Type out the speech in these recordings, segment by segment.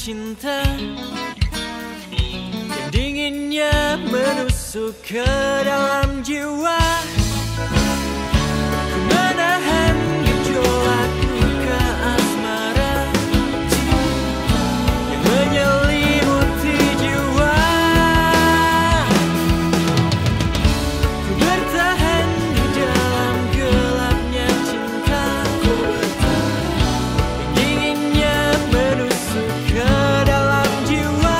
cinta yang dinginnya menusuk ke dalam jiwa. Ku menahan gejolak luka asmara yang menyelimuti jiwa. Ku bertahan di dalam gelapnya cinta yang dinginnya menusuk ke dalam jiwa.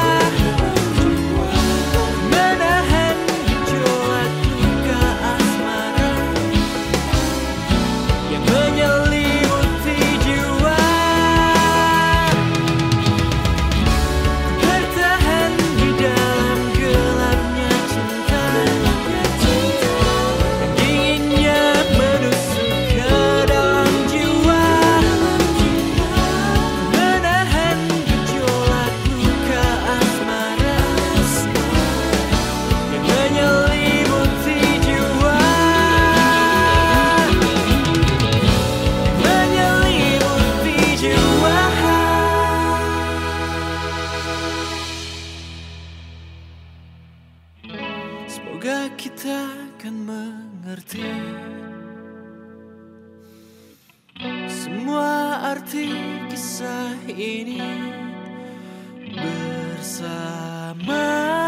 Ku menahan gejolak luka asmara yang menyelimuti jiwa. Ku bertahan di dalam gelapnya cinta yang dinginnya menusuk ke dalam jiwa. Ku menahan gejolak luka asmara yang menyelimuti jiwa. Menyelimuti jiwa. Semoga kita akan mengerti semua arti kisah ini bersama.